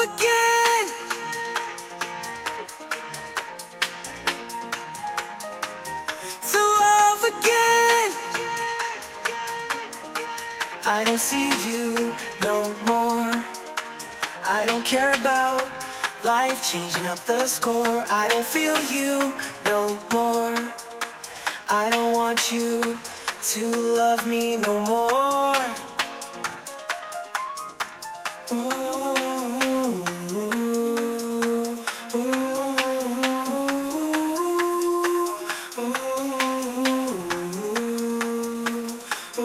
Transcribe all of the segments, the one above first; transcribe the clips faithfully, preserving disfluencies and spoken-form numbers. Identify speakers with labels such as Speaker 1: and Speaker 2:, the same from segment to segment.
Speaker 1: again. To love again. I don't see you no more. I don't care about life changing up the score. I don't feel you no more. I don't want you to love me no more. Ooh, ooh, ooh,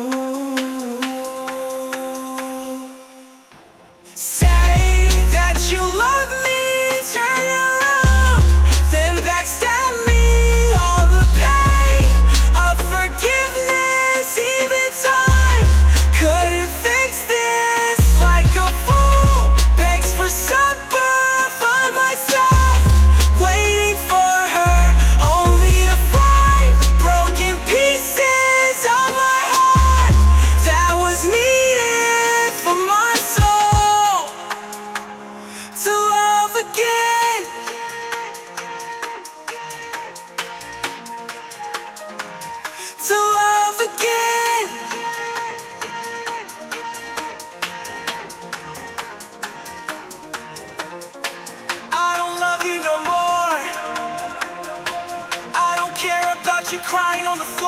Speaker 1: ooh. Say that you love me, turn around, then backstab me. All the pain of forgiveness, even time couldn't fix this. Like a fool begs for supper, find myself waiting for her, only to find broken pieces of my heart that was needed for my soul to love again. To love again. I don't love you no more. I don't care about you crying on the floor.